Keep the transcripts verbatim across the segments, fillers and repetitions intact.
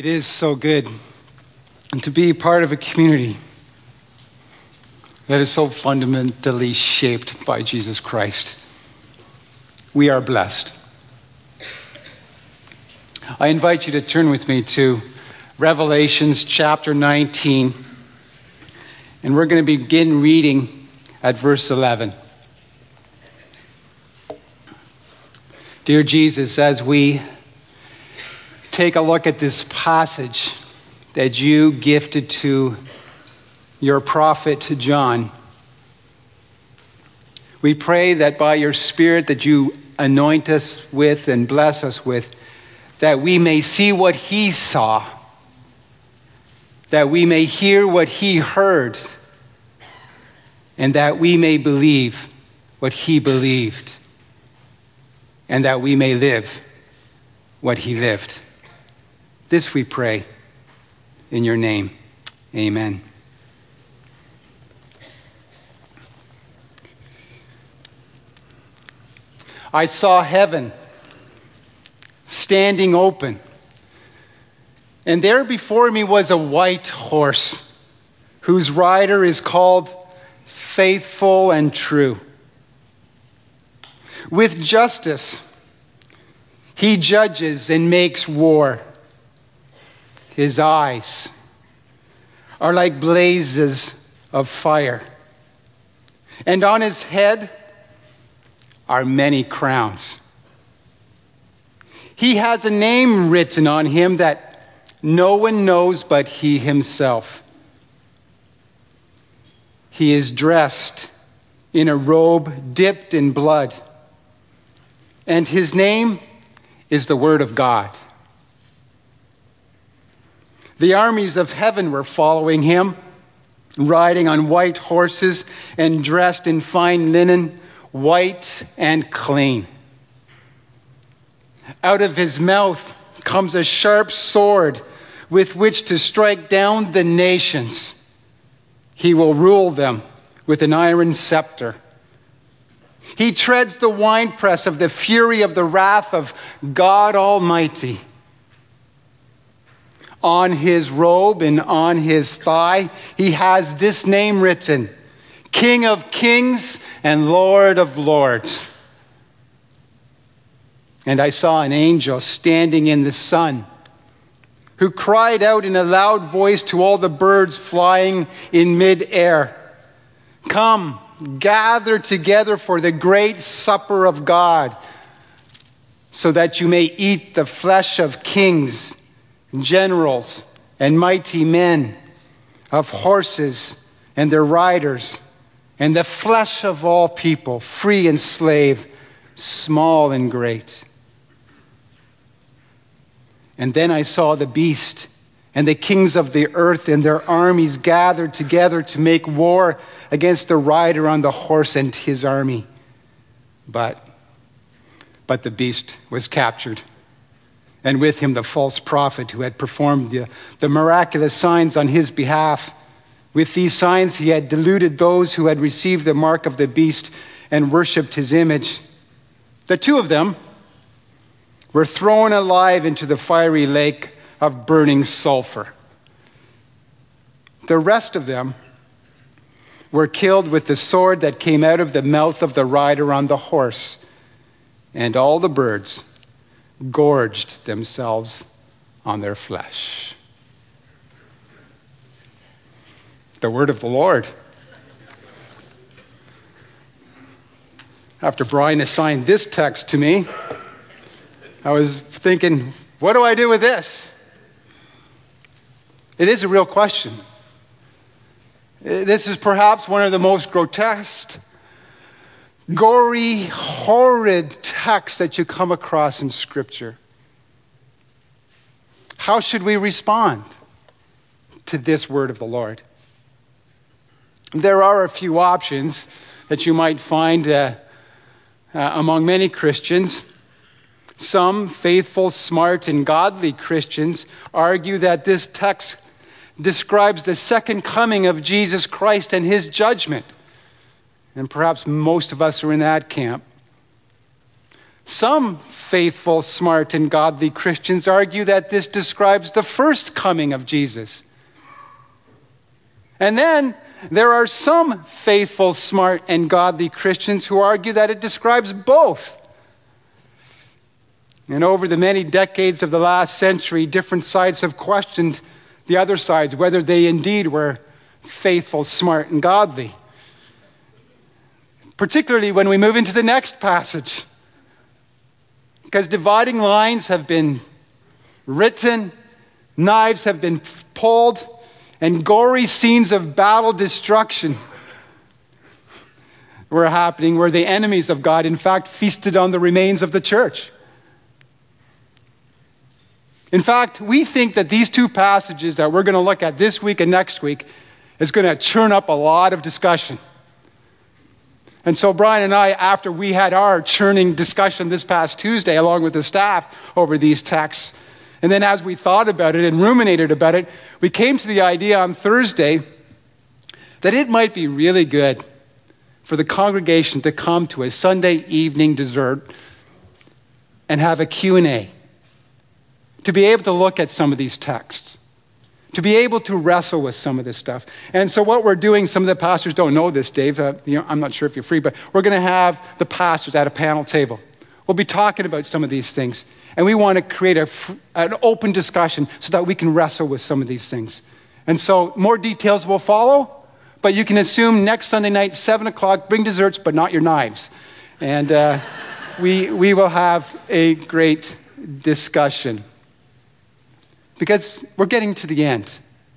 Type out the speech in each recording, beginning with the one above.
It is so good to be part of a community that is so fundamentally shaped by Jesus Christ. We are blessed. I invite you to turn with me to Revelations chapter nineteen, and we're going to begin reading at verse eleven. Dear Jesus, as we take a look at this passage that you gifted to your prophet John, we pray that by your Spirit that you anoint us with and bless us with, that we may see what he saw, that we may hear what he heard, and that we may believe what he believed, and that we may live what he lived. This we pray in your name. Amen. I saw heaven standing open, and there before me was a white horse, whose rider is called Faithful and True. With justice, he judges and makes war. His eyes are like blazes of fire, and on his head are many crowns. He has a name written on him that no one knows but he himself. He is dressed in a robe dipped in blood, and his name is the Word of God. The armies of heaven were following him, riding on white horses and dressed in fine linen, white and clean. Out of his mouth comes a sharp sword with which to strike down the nations. He will rule them with an iron scepter. He treads the winepress of the fury of the wrath of God Almighty. On his robe and on his thigh, he has this name written: King of Kings and Lord of Lords. And I saw an angel standing in the sun, who cried out in a loud voice to all the birds flying in mid-air, "Come, gather together for the great supper of God, so that you may eat the flesh of kings, generals, and mighty men, of horses and their riders, and the flesh of all people, free and slave, small and great." And then I saw the beast and the kings of the earth and their armies gathered together to make war against the rider on the horse and his army. But, but the beast was captured, and with him the false prophet who had performed the, the miraculous signs on his behalf. With these signs he had deluded those who had received the mark of the beast and worshipped his image. The two of them were thrown alive into the fiery lake of burning sulfur. The rest of them were killed with the sword that came out of the mouth of the rider on the horse, and all the birds gorged themselves on their flesh. The word of the Lord. After Brian assigned this text to me, I was thinking, what do I do with this? It is a real question. This is perhaps one of the most grotesque, gory, horrid texts that you come across in Scripture. How should we respond to this word of the Lord? There are a few options that you might find uh, uh, among many Christians. Some faithful, smart, and godly Christians argue that this text describes the second coming of Jesus Christ and his judgment. And perhaps most of us are in that camp. Some faithful, smart, and godly Christians argue that this describes the first coming of Jesus. And then there are some faithful, smart, and godly Christians who argue that it describes both. And over the many decades of the last century, different sides have questioned the other sides, whether they indeed were faithful, smart, and godly. Particularly when we move into the next passage. Because dividing lines have been written, knives have been pulled, and gory scenes of battle destruction were happening where the enemies of God, in fact, feasted on the remains of the church. In fact, we think that these two passages that we're going to look at this week and next week is going to churn up a lot of discussion. And so Brian and I, after we had our churning discussion this past Tuesday, along with the staff over these texts, and then as we thought about it and ruminated about it, we came to the idea on Thursday that it might be really good for the congregation to come to a Sunday evening dessert and have a Q and A, to be able to look at some of these texts, to be able to wrestle with some of this stuff. And so what we're doing, some of the pastors don't know this, Dave. Uh, you know, I'm not sure if you're free, but we're going to have the pastors at a panel table. We'll be talking about some of these things. And we want to create a, an open discussion so that we can wrestle with some of these things. And so more details will follow, but you can assume next Sunday night, seven o'clock, bring desserts, but not your knives. And uh, we, we will have a great discussion. Because we're getting to the end.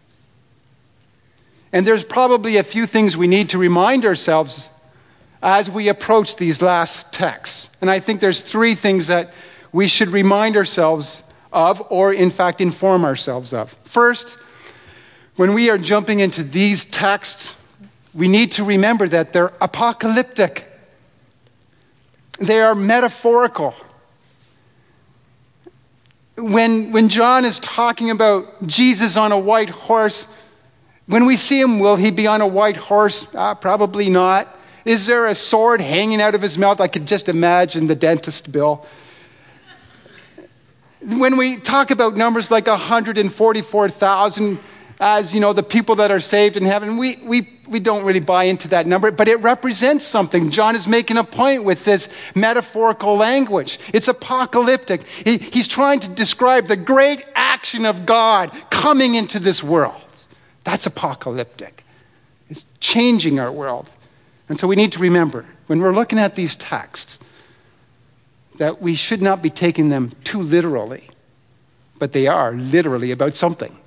And there's probably a few things we need to remind ourselves as we approach these last texts. And I think there's three things that we should remind ourselves of, or in fact inform ourselves of. First, when we are jumping into these texts, we need to remember that they're apocalyptic. They are metaphorical. When, when John is talking about Jesus on a white horse, when we see him, will he be on a white horse? Uh, probably not. Is there a sword hanging out of his mouth? I could just imagine the dentist bill. When we talk about numbers like one hundred forty-four thousand as, you know, the people that are saved in heaven, we, we, we don't really buy into that number, but it represents something. John is making a point with this metaphorical language. It's apocalyptic. He, he's trying to describe the great action of God coming into this world. That's apocalyptic. It's changing our world. And so we need to remember, when we're looking at these texts, that we should not be taking them too literally, but they are literally about something.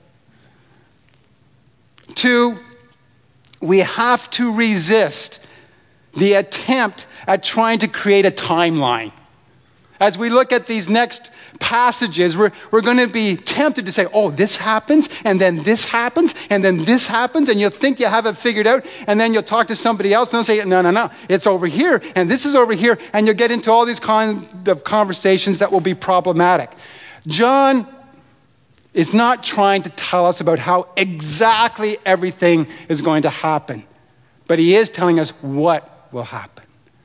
Two, we have to resist the attempt at trying to create a timeline. As we look at these next passages, we're, we're going to be tempted to say, oh, this happens, and then this happens, and then this happens, and you'll think you have it figured out, and then you'll talk to somebody else, and they'll say, no, no, no, it's over here, and this is over here, and you'll get into all these kind of conversations that will be problematic. John is not trying to tell us about how exactly everything is going to happen, but he is telling us what will happen.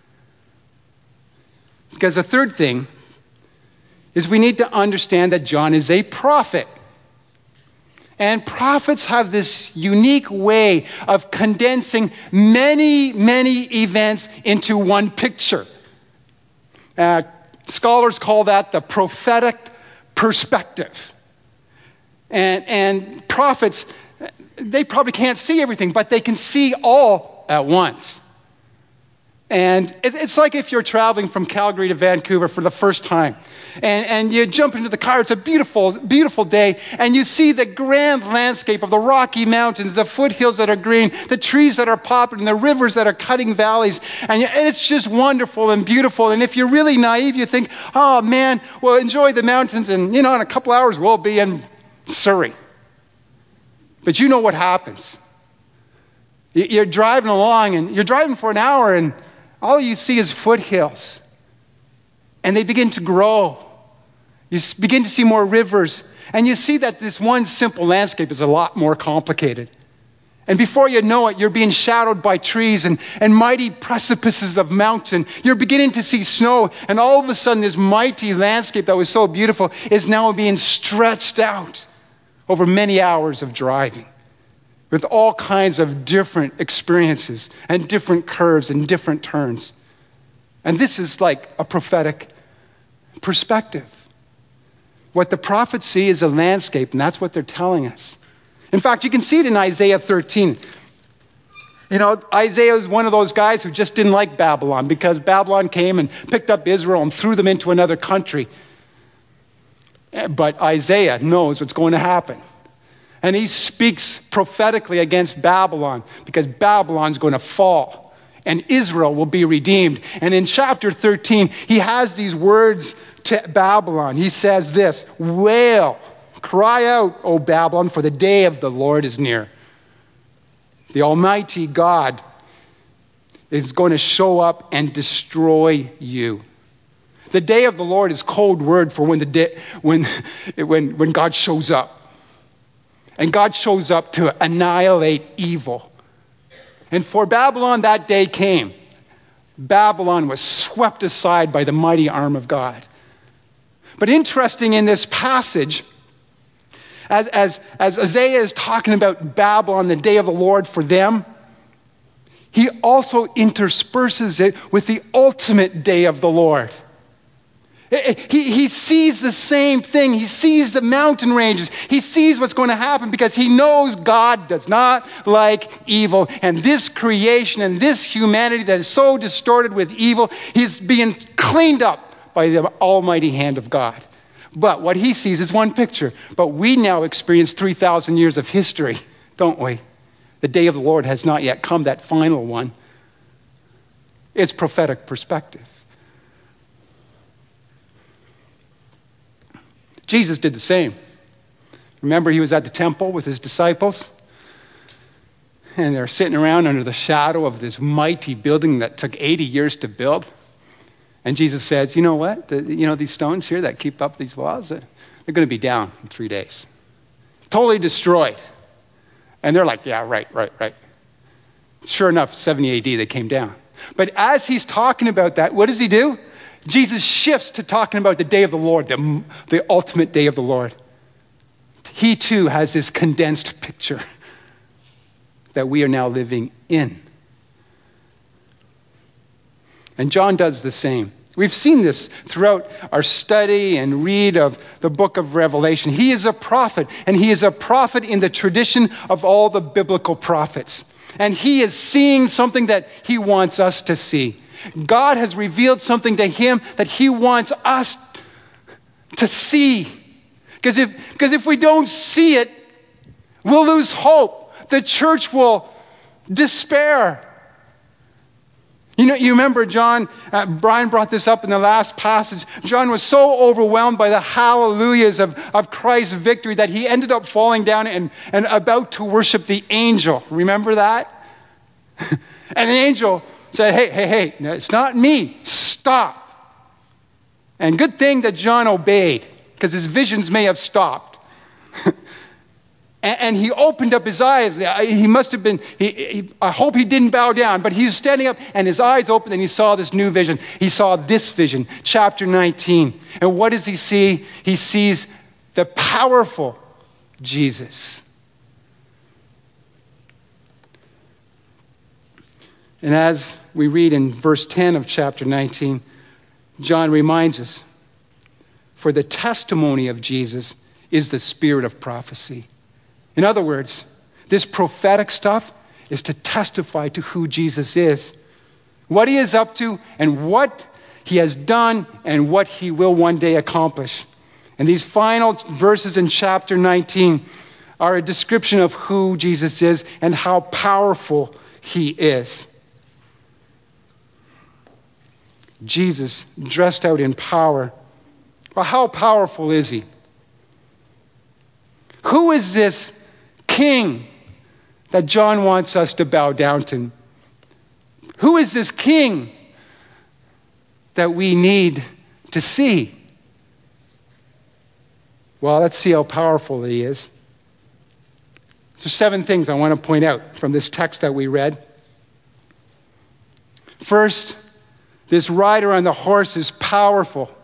Because the third thing is we need to understand that John is a prophet. And prophets have this unique way of condensing many, many events into one picture. Uh, scholars call that the prophetic perspective. And, and prophets, they probably can't see everything, but they can see all at once. And it's like if you're traveling from Calgary to Vancouver for the first time. And, and you jump into the car, it's a beautiful, beautiful day, and you see the grand landscape of the Rocky Mountains, the foothills that are green, the trees that are popping, and the rivers that are cutting valleys. And it's just wonderful and beautiful. And if you're really naive, you think, oh man, well, enjoy the mountains, and you know, in a couple hours we'll be in Surrey. But you know what happens. You're driving along, and you're driving for an hour, and all you see is foothills. And they begin to grow. You begin to see more rivers. And you see that this one simple landscape is a lot more complicated. And before you know it, you're being shadowed by trees and, and mighty precipices of mountain. You're beginning to see snow, and all of a sudden this mighty landscape that was so beautiful is now being stretched out over many hours of driving with all kinds of different experiences and different curves and different turns. And this is like a prophetic perspective. What the prophets see is a landscape, and that's what they're telling us. In fact, you can see it in Isaiah thirteen. You know, Isaiah is one of those guys who just didn't like Babylon because Babylon came and picked up Israel and threw them into another country. But Isaiah knows what's going to happen. And he speaks prophetically against Babylon because Babylon's going to fall and Israel will be redeemed. And in chapter thirteen, he has these words to Babylon. He says this, "Wail, cry out, O Babylon, for the day of the Lord is near." The Almighty God is going to show up and destroy you. The day of the Lord is code word for when the day, when, when, when God shows up. And God shows up to annihilate evil. And for Babylon, that day came. Babylon was swept aside by the mighty arm of God. But interesting in this passage, As, as, as Isaiah is talking about Babylon, the day of the Lord for them, he also intersperses it with the ultimate day of the Lord. He, he sees the same thing. He sees the mountain ranges. He sees what's going to happen because he knows God does not like evil. And this creation and this humanity that is so distorted with evil, he's being cleaned up by the almighty hand of God. But what he sees is one picture. But we now experience three thousand years of history, don't we? The day of the Lord has not yet come, that final one. It's prophetic perspective. Jesus did the same. Remember, he was at the temple with his disciples, and they're sitting around under the shadow of this mighty building that took eighty years to build. And Jesus says, you know what? The, you know, these stones here that keep up these walls, they're going to be down in three days. Totally destroyed. And they're like, yeah, right, right, right. Sure enough, seventy A D, they came down. But as he's talking about that, what does he do? Jesus shifts to talking about the day of the Lord, the, the ultimate day of the Lord. He too has this condensed picture that we are now living in. And John does the same. We've seen this throughout our study and read of the book of Revelation. He is a prophet, and he is a prophet in the tradition of all the biblical prophets. And he is seeing something that he wants us to see. God has revealed something to him that he wants us to see. Because if, because if we don't see it, we'll lose hope. The church will despair. You know, you remember John, uh, Brian brought this up in the last passage. John was so overwhelmed by the hallelujahs of, of Christ's victory that he ended up falling down and, and about to worship the angel. Remember that? And the angel said, hey, hey, hey, no, it's not me. Stop. And good thing that John obeyed, because his visions may have stopped. And he opened up his eyes. He must have been, he, he, I hope he didn't bow down, but he was standing up and his eyes opened and he saw this new vision. He saw this vision, chapter nineteen. And what does he see? He sees the powerful Jesus. And as we read in verse ten of chapter nineteen, John reminds us, for the testimony of Jesus is the spirit of prophecy. In other words, this prophetic stuff is to testify to who Jesus is, what he is up to, and what he has done, and what he will one day accomplish. And these final verses in chapter nineteen are a description of who Jesus is and how powerful he is. Jesus dressed out in power. Well, how powerful is he? Who is this king that John wants us to bow down to? Who is this king that we need to see? Well, let's see how powerful he is. So seven things I want to point out from this text that we read. First, this rider on the horse is powerful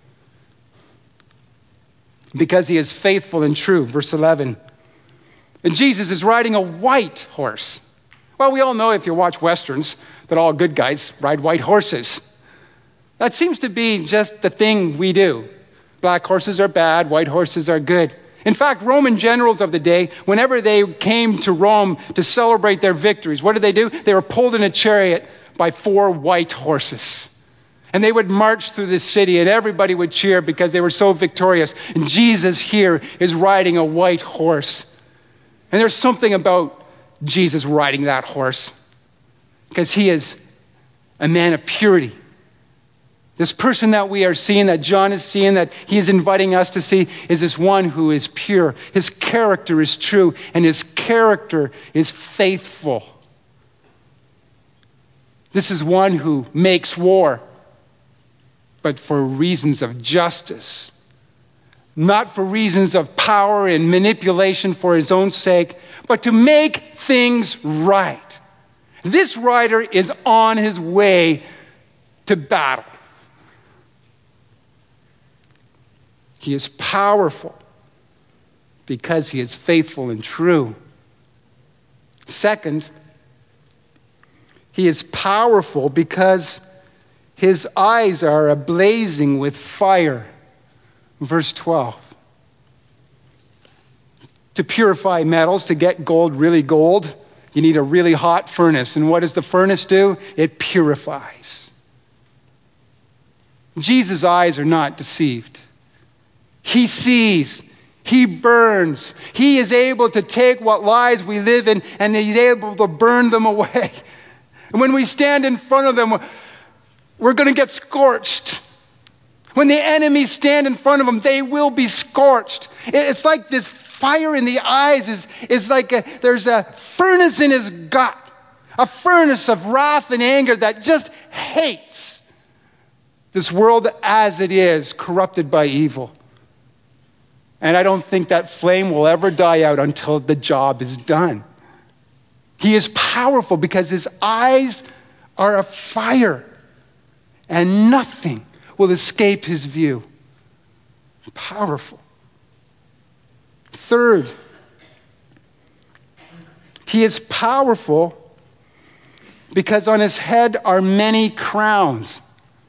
because he is faithful and true. Verse eleven. And Jesus is riding a white horse. Well, we all know if you watch Westerns that all good guys ride white horses. That seems to be just the thing we do. Black horses are bad, white horses are good. In fact, Roman generals of the day, whenever they came to Rome to celebrate their victories, what did they do? They were pulled in a chariot by four white horses. And they would march through the city and everybody would cheer because they were so victorious. And Jesus here is riding a white horse. And there's something about Jesus riding that horse because he is a man of purity. This person that we are seeing, that John is seeing, that he is inviting us to see, is this one who is pure. His character is true, and his character is faithful. This is one who makes war, but for reasons of justice, not for reasons of power and manipulation for his own sake, but to make things right. This rider is on his way to battle. He is powerful because he is faithful and true. Second, he is powerful because his eyes are ablazing with fire. Verse twelve. To purify metals, to get gold really gold, you need a really hot furnace. And what does the furnace do? It purifies. Jesus' eyes are not deceived. He sees. He burns. He is able to take what lies we live in and he's able to burn them away. And when we stand in front of them, we're going to get scorched. When the enemies stand in front of them, they will be scorched. It's like this fire in the eyes is, is like a, there's a furnace in his gut. A furnace of wrath and anger that just hates this world as it is, corrupted by evil. And I don't think that flame will ever die out until the job is done. He is powerful because his eyes are a fire and nothing will escape his view. Powerful. Third, he is powerful because on his head are many crowns.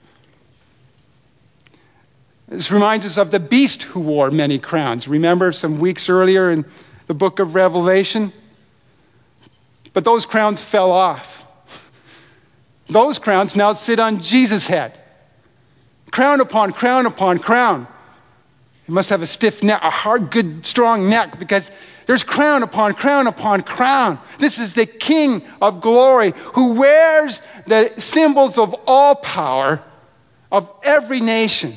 This reminds us of the beast who wore many crowns. Remember some weeks earlier in the book of Revelation? But those crowns fell off. Those crowns now sit on Jesus' head. Crown upon crown upon crown. He must have a stiff neck, a hard, good, strong neck, because there's crown upon crown upon crown. This is the King of glory who wears the symbols of all power of every nation.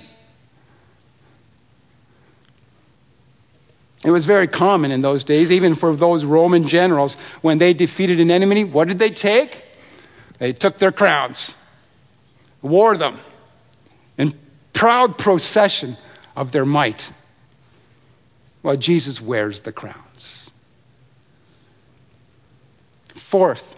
It was very common in those days, even for those Roman generals, when they defeated an enemy, what did they take? They took their crowns, wore them in proud procession of their might. Well, Jesus wears the crowns. Fourth,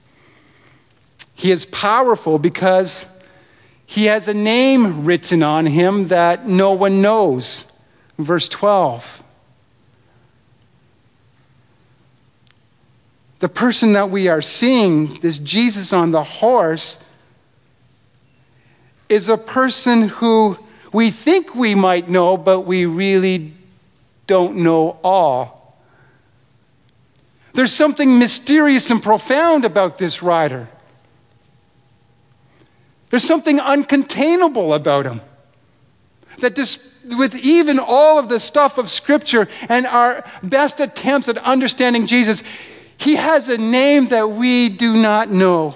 he is powerful because he has a name written on him that no one knows. Verse twelve. The person that we are seeing, this Jesus on the horse, is a person who we think we might know, but we really don't know all. There's something mysterious and profound about this rider. There's something uncontainable about him. That this, with even all of the stuff of Scripture and our best attempts at understanding Jesus, he has a name that we do not know.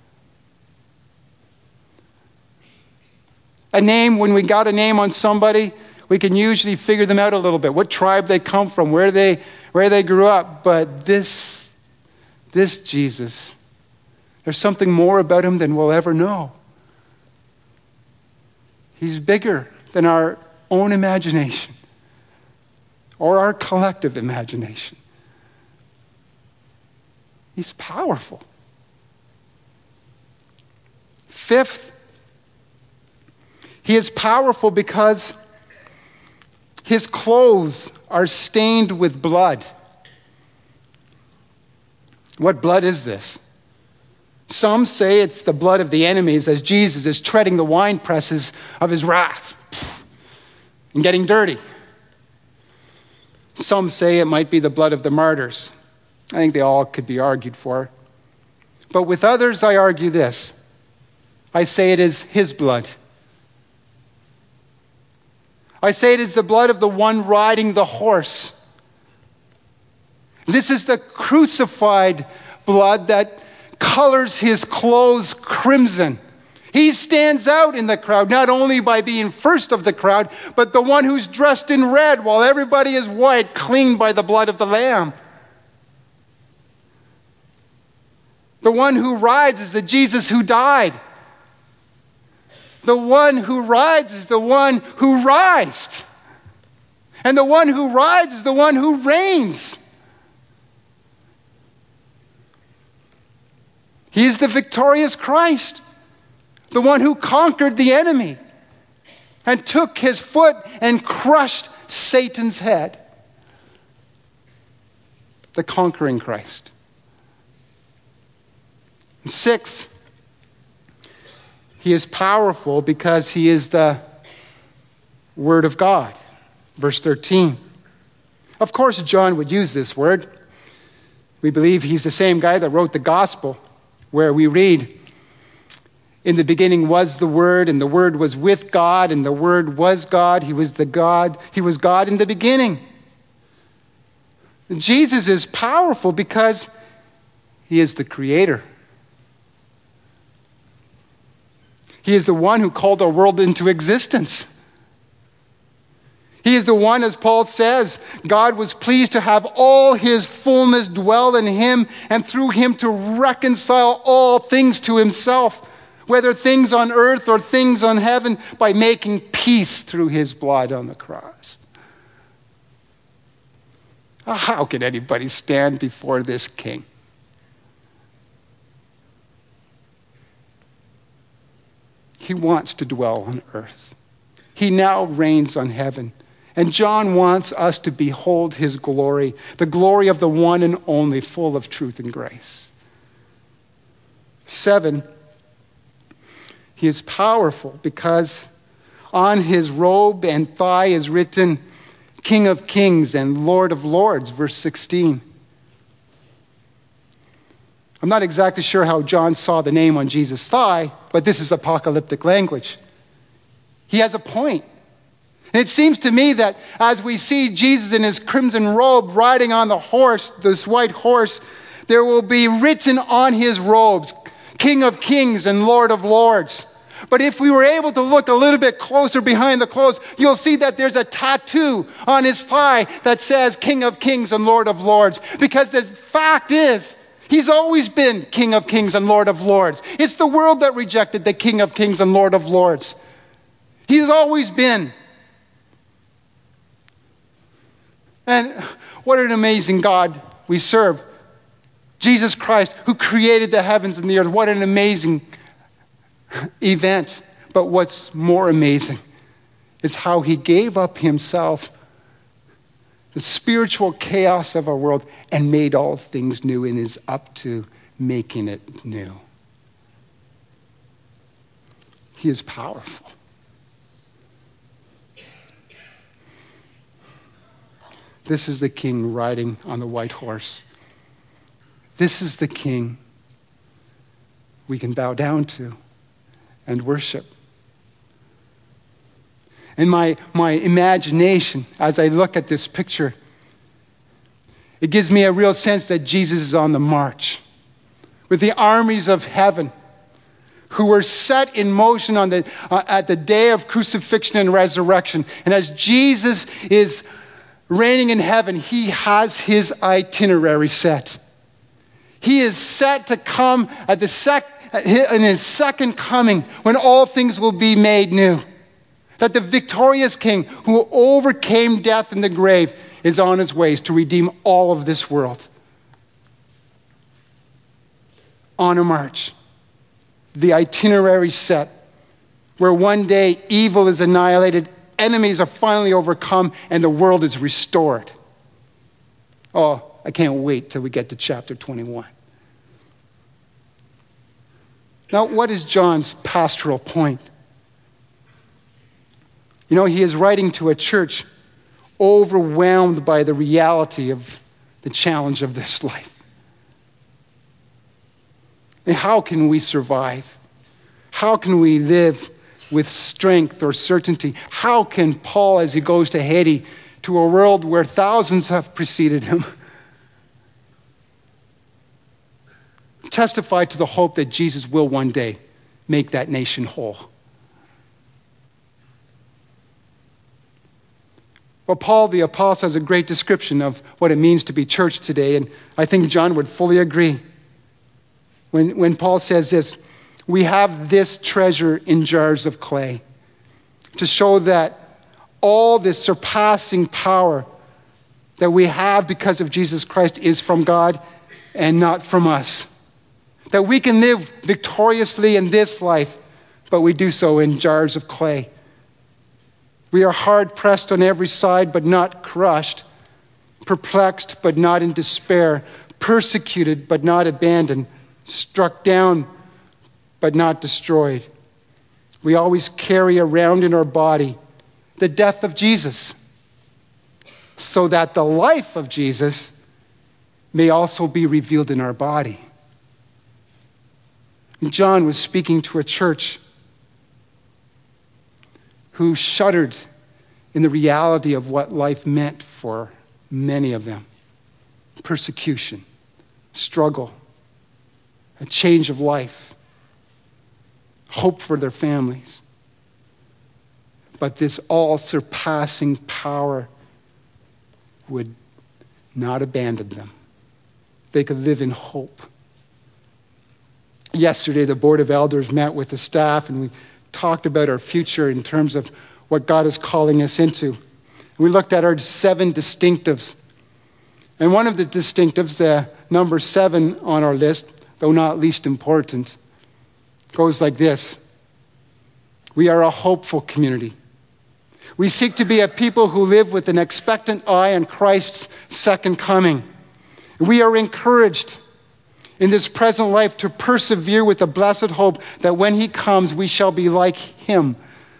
A name, when we got a name on somebody, we can usually figure them out a little bit. What tribe they come from, where they where they grew up. But this, this Jesus, there's something more about him than we'll ever know. He's bigger than our own imagination or our collective imagination. He's powerful. Fifth, he is powerful because his clothes are stained with blood. What blood is this? Some say it's the blood of the enemies as Jesus is treading the wine presses of his wrath and getting dirty. Some say it might be the blood of the martyrs. I think they all could be argued for. But with others, I argue this. I say it is his blood. I say it is the blood of the one riding the horse. This is the crucified blood that colors his clothes crimson. He stands out in the crowd, not only by being first of the crowd, but the one who's dressed in red while everybody is white, clean by the blood of the Lamb. The one who rides is the Jesus who died. The one who rides is the one who rised. And the one who rides is the one who reigns. He is the victorious Christ, the one who conquered the enemy and took his foot and crushed Satan's head. The conquering Christ. And six, he is powerful because he is the Word of God. Verse thirteen. Of course, John would use this word. We believe he's the same guy that wrote the gospel, where we read, in the beginning was the Word, and the Word was with God, and the Word was God. He was the God. He was God in the beginning. Jesus is powerful because he is the Creator. He is the one who called our world into existence. He is the one, as Paul says, God was pleased to have all his fullness dwell in him and through him to reconcile all things to himself, whether things on earth or things on heaven, by making peace through his blood on the cross. How can anybody stand before this king? He wants to dwell on earth. He now reigns on heaven. And John wants us to behold his glory, the glory of the one and only, full of truth and grace. Seven, he is powerful because on his robe and thigh is written, King of Kings and Lord of Lords, verse sixteen. I'm not exactly sure how John saw the name on Jesus' thigh, but this is apocalyptic language. He has a point. And it seems to me that as we see Jesus in his crimson robe riding on the horse, this white horse, there will be written on his robes, King of Kings and Lord of Lords. But if we were able to look a little bit closer behind the clothes, you'll see that there's a tattoo on his thigh that says King of Kings and Lord of Lords. Because the fact is, he's always been King of Kings and Lord of Lords. It's the world that rejected the King of Kings and Lord of Lords. He's always been. And what an amazing God we serve. Jesus Christ, who created the heavens and the earth. What an amazing event. But what's more amazing is how he gave up himself, the spiritual chaos of our world, and made all things new and is up to making it new. He is powerful. This is the king riding on the white horse. This is the king we can bow down to and worship. In my, my imagination, as I look at this picture, it gives me a real sense that Jesus is on the march with the armies of heaven who were set in motion on the, uh, at the day of crucifixion and resurrection. And as Jesus is reigning in heaven, he has his itinerary set. He is set to come at the sec- in his second coming, when all things will be made new. That the victorious king who overcame death and the grave is on his ways to redeem all of this world. on a march. The itinerary set, where one day evil is annihilated, enemies are finally overcome, and the world is restored. Oh, I can't wait till we get to chapter twenty-one. Now, what is John's pastoral point? You know, he is writing to a church overwhelmed by the reality of the challenge of this life. And how can we survive? How can we live with strength or certainty? How can Paul, as he goes to Haiti, to a world where thousands have preceded him, testify to the hope that Jesus will one day make that nation whole? Well, Paul the Apostle has a great description of what it means to be church today, and I think John would fully agree. When, when Paul says this, we have this treasure in jars of clay to show that all this surpassing power that we have because of Jesus Christ is from God and not from us. That we can live victoriously in this life, but we do so in jars of clay. We are hard pressed on every side, but not crushed, perplexed, but not in despair, persecuted, but not abandoned, struck down, but not destroyed. We always carry around in our body the death of Jesus, so that the life of Jesus may also be revealed in our body. And John was speaking to a church who shuddered in the reality of what life meant for many of them. Persecution, struggle, a change of life, hope for their families. But this all-surpassing power would not abandon them. They could live in hope. Yesterday, the Board of Elders met with the staff, and we talked about our future in terms of what God is calling us into. We looked at our seven distinctives. And one of the distinctives, the number seven on our list, though not least important, goes like this. We are a hopeful community. We seek to be a people who live with an expectant eye on Christ's second coming. We are encouraged in this present life to persevere with the blessed hope that when he comes, we shall be like him.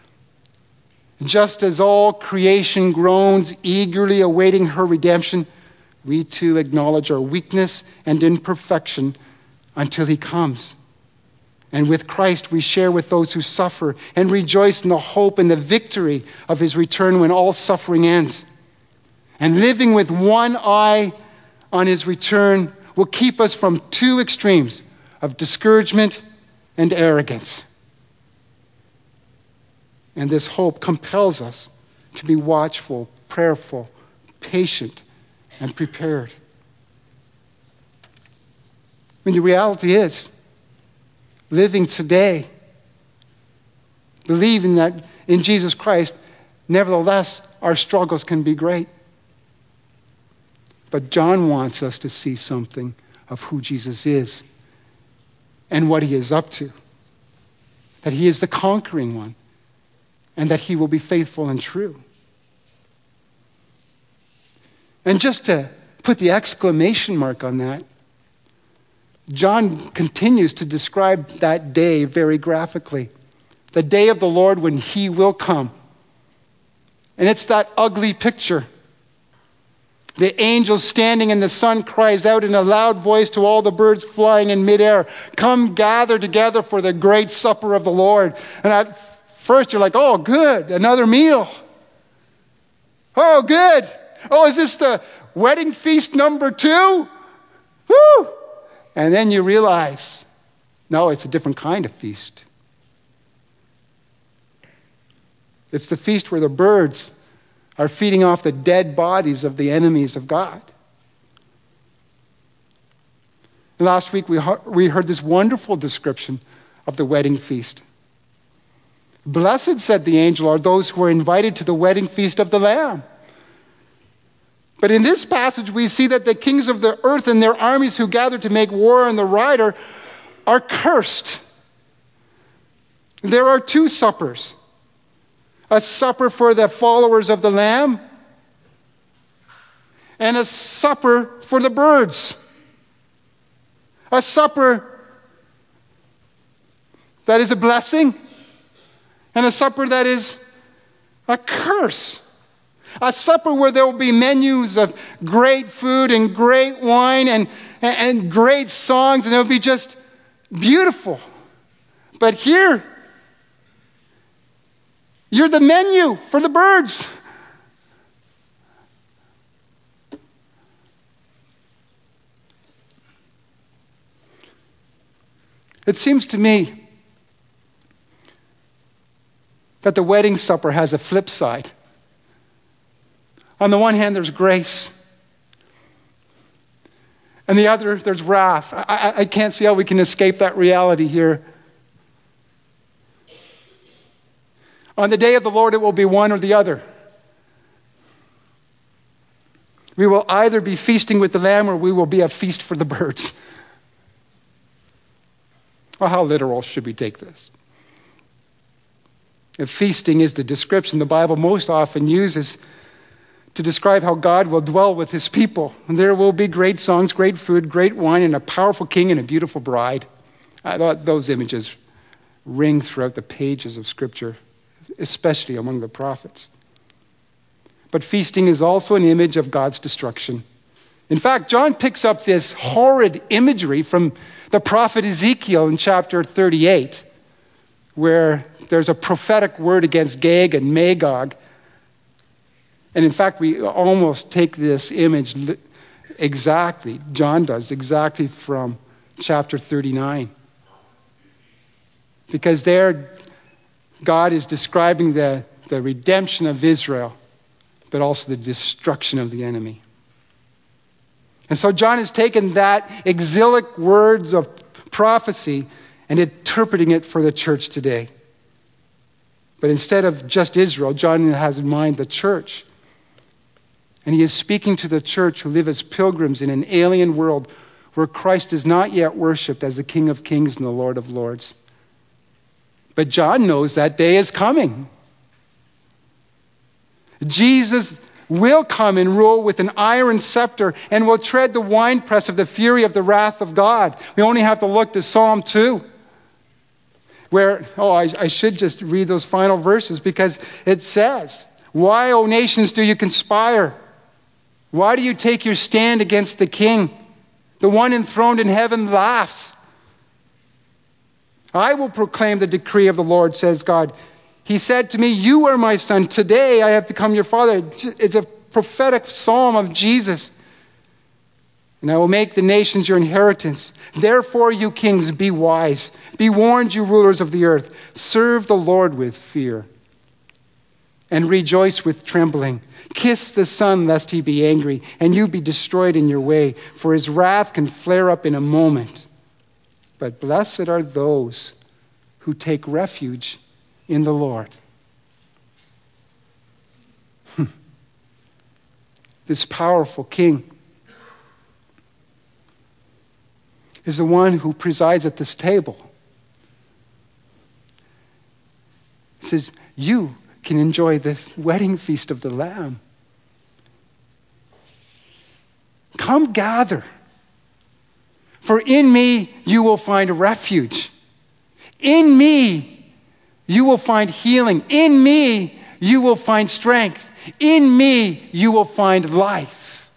Just as all creation groans, eagerly awaiting her redemption, we too acknowledge our weakness and imperfection until he comes. And with Christ, we share with those who suffer and rejoice in the hope and the victory of his return when all suffering ends. And living with one eye on his return will keep us from two extremes of discouragement and arrogance. And this hope compels us to be watchful, prayerful, patient, and prepared. I mean, the reality is, living today, believing that in Jesus Christ, nevertheless, our struggles can be great. But John wants us to see something of who Jesus is and what he is up to. That he is the conquering one and that he will be faithful and true. And just to put the exclamation mark on that, John continues to describe that day very graphically. The day of the Lord when he will come. And it's that ugly picture. The angel standing in the sun cries out in a loud voice to all the birds flying in midair, "Come gather together for the great supper of the Lord." And at first you're like, oh, good, another meal. Oh, good. Oh, is this the wedding feast number two? Woo! And then you realize, no, it's a different kind of feast. It's the feast where the birds are feeding off the dead bodies of the enemies of God. Last week we we heard this wonderful description of the wedding feast. Blessed, said the angel, are those who are invited to the wedding feast of the Lamb. But in this passage we see that the kings of the earth and their armies who gather to make war on the rider are cursed. There are two suppers. A supper for the followers of the Lamb and a supper for the birds. A supper that is a blessing and a supper that is a curse. A supper where there will be menus of great food and great wine and, and, and great songs, and it will be just beautiful. But here, you're the menu for the birds. It seems to me that the wedding supper has a flip side. On the one hand, there's grace. And the other, there's wrath. I, I, I can't see how we can escape that reality here. On the day of the Lord, it will be one or the other. We will either be feasting with the Lamb or we will be a feast for the birds. Well, how literal should we take this? If feasting is the description the Bible most often uses to describe how God will dwell with his people, and there will be great songs, great food, great wine, and a powerful king and a beautiful bride. I thought those images ring throughout the pages of Scripture, especially among the prophets. But feasting is also an image of God's destruction. In fact, John picks up this horrid imagery from the prophet Ezekiel in chapter thirty-eight, where there's a prophetic word against Gog and Magog. And in fact, we almost take this image exactly, John does, exactly from chapter thirty-nine. Because there, God is describing the, the redemption of Israel, but also the destruction of the enemy. And so John has taken that exilic words of prophecy and interpreting it for the church today. But instead of just Israel, John has in mind the church. And he is speaking to the church who live as pilgrims in an alien world where Christ is not yet worshipped as the King of Kings and the Lord of Lords. But John knows that day is coming. Jesus will come and rule with an iron scepter and will tread the winepress of the fury of the wrath of God. We only have to look to Psalm two, where, oh, I, I should just read those final verses because it says, "Why, O nations, do you conspire? Why do you take your stand against the King? The one enthroned in heaven laughs. I will proclaim the decree of the Lord, says God. He said to me, you are my son. Today I have become your father." It's a prophetic psalm of Jesus. "And I will make the nations your inheritance. Therefore, you kings, be wise. Be warned, you rulers of the earth. Serve the Lord with fear and rejoice with trembling. Kiss the Son, lest he be angry, and you be destroyed in your way, for his wrath can flare up in a moment. But blessed are those who take refuge in the Lord." This powerful King is the one who presides at this table. He says, you can enjoy the wedding feast of the Lamb. Come gather, for in me you will find refuge. In me you will find healing. In me you will find strength. In me you will find life.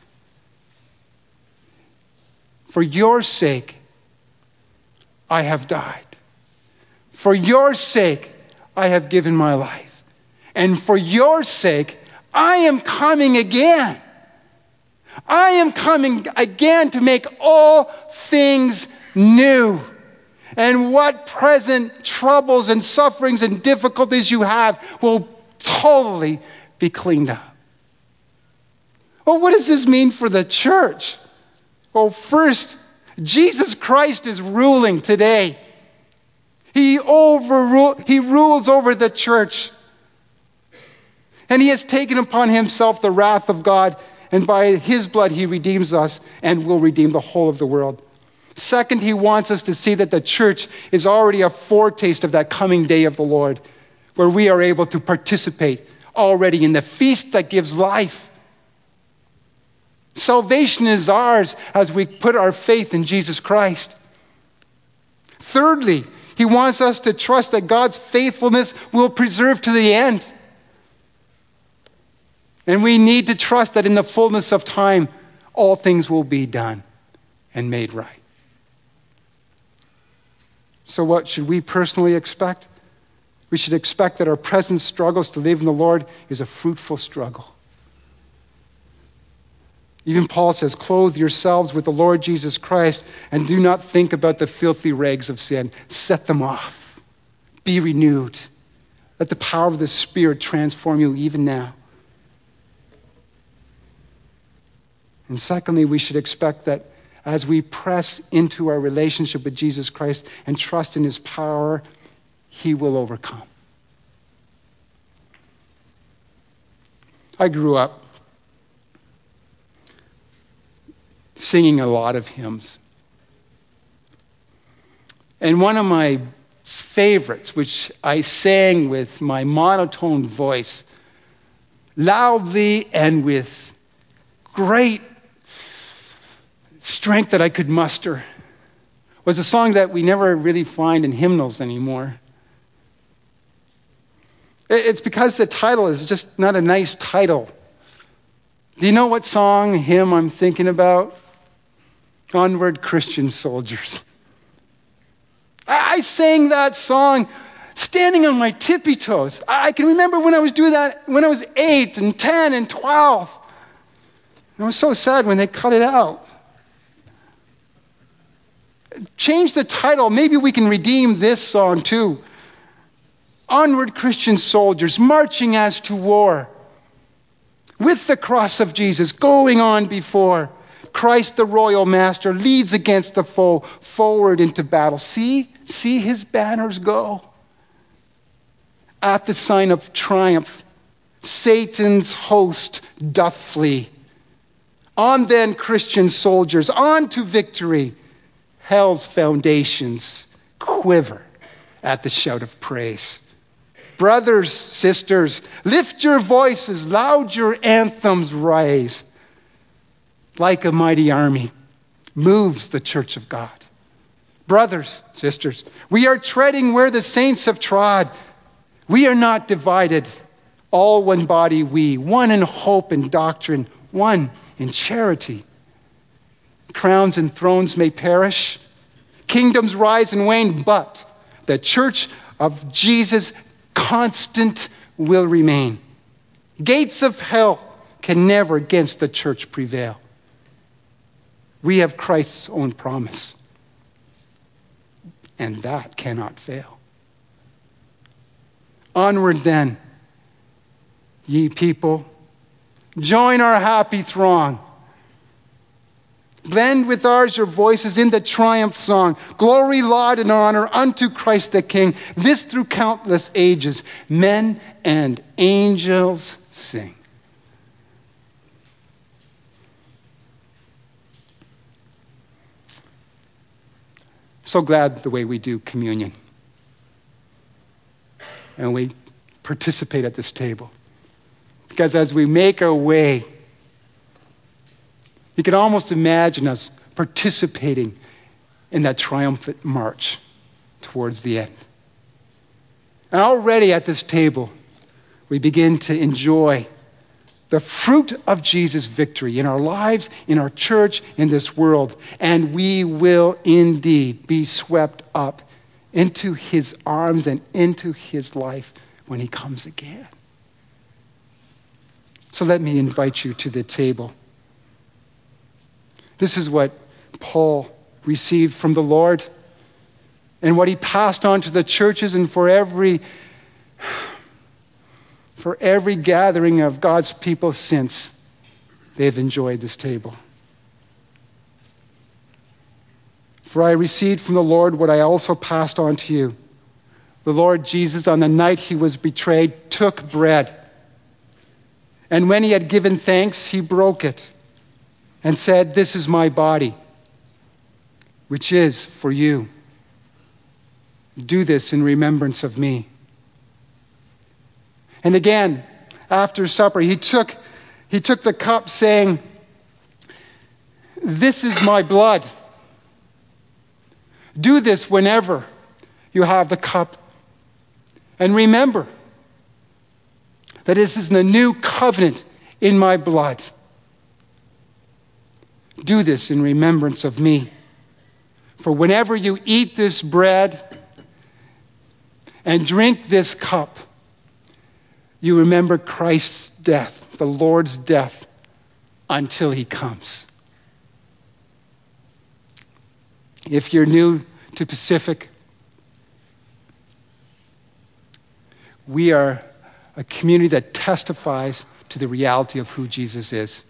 For your sake I have died. For your sake I have given my life. And for your sake I am coming again. I am coming again to make all things new. And what present troubles and sufferings and difficulties you have will totally be cleaned up. Well, what does this mean for the church? Well, first, Jesus Christ is ruling today. He overrule, he rules over the church. And he has taken upon himself the wrath of God, and by his blood he redeems us and will redeem the whole of the world. Second, he wants us to see that the church is already a foretaste of that coming day of the Lord, where we are able to participate already in the feast that gives life. Salvation is ours as we put our faith in Jesus Christ. Thirdly, he wants us to trust that God's faithfulness will preserve to the end. And we need to trust that in the fullness of time, all things will be done and made right. So what should we personally expect? We should expect that our present struggles to live in the Lord is a fruitful struggle. Even Paul says, clothe yourselves with the Lord Jesus Christ and do not think about the filthy rags of sin. Set them off. Be renewed. Let the power of the Spirit transform you even now. And secondly, we should expect that as we press into our relationship with Jesus Christ and trust in his power, he will overcome. I grew up singing a lot of hymns. And one of my favorites, which I sang with my monotone voice, loudly and with great strength that I could muster, was a song that we never really find in hymnals anymore. It's because the title is just not a nice title. Do you know what song, hymn I'm thinking about? Onward, Christian Soldiers. I sang that song standing on my tippy toes. I can remember when I was doing that when I was eight and ten and twelve. It was so sad when they cut it out. Change the title. Maybe we can redeem this song too. Onward, Christian soldiers, marching as to war. With the cross of Jesus going on before. Christ the royal master leads against the foe forward into battle. See, see his banners go. At the sign of triumph, Satan's host doth flee. On then, Christian soldiers, on to victory. Hell's foundations quiver at the shout of praise. Brothers, sisters, lift your voices, loud your anthems rise. Like a mighty army, moves the church of God. Brothers, sisters, we are treading where the saints have trod. We are not divided, all one body we, one in hope and doctrine, one in charity. Crowns and thrones may perish, kingdoms rise and wane, but the church of Jesus constant will remain. Gates of hell can never against the church prevail. We have Christ's own promise, and that cannot fail. Onward then, ye people, join our happy throng. Blend with ours your voices in the triumph song. Glory, laud, and honor unto Christ the King. This through countless ages, men and angels sing. So glad the way we do communion. And we participate at this table. Because as we make our way, you can almost imagine us participating in that triumphant march towards the end. And already at this table, we begin to enjoy the fruit of Jesus' victory in our lives, in our church, in this world. And we will indeed be swept up into his arms and into his life when he comes again. So let me invite you to the table. This is what Paul received from the Lord and what he passed on to the churches, and for every for every gathering of God's people since, they've enjoyed this table. For I received from the Lord what I also passed on to you. The Lord Jesus, on the night he was betrayed, took bread. And when he had given thanks, he broke it and said, "This is my body, which is for you. Do this in remembrance of me. And again, after supper, he took, he took the cup saying, this is my blood. Do this whenever you have the cup. And remember that this is the new covenant in my blood. Do this in remembrance of me. For whenever you eat this bread and drink this cup, you remember Christ's death, the Lord's death, until he comes. If you're new to Pacific, we are a community that testifies to the reality of who Jesus is.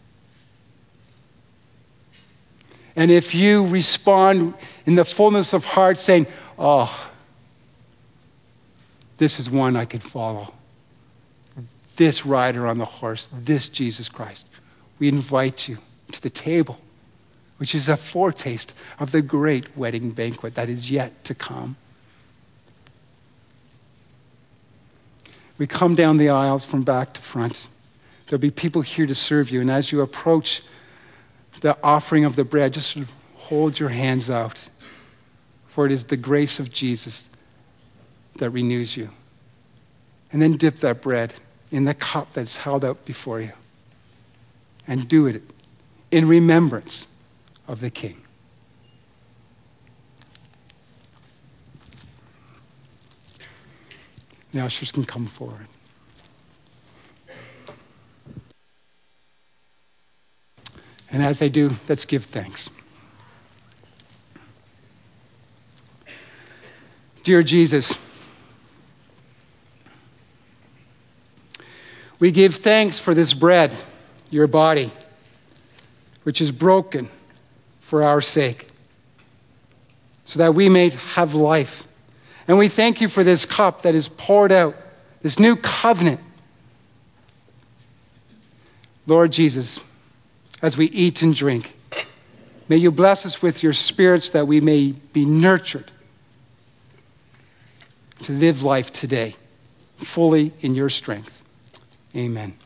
And if you respond in the fullness of heart saying, oh, this is one I could follow. This rider on the horse, this Jesus Christ. We invite you to the table, which is a foretaste of the great wedding banquet that is yet to come. We come down the aisles from back to front. There'll be people here to serve you. And as you approach the offering of the bread, just sort of hold your hands out. For it is the grace of Jesus that renews you. And then dip that bread in the cup that's held out before you. And do it in remembrance of the King. The ushers can come forward. And as they do, let's give thanks. Dear Jesus, we give thanks for this bread, your body, which is broken for our sake, so that we may have life. And we thank you for this cup that is poured out, this new covenant. Lord Jesus, as we eat and drink, may you bless us with your spirits that we may be nurtured to live life today fully in your strength. Amen.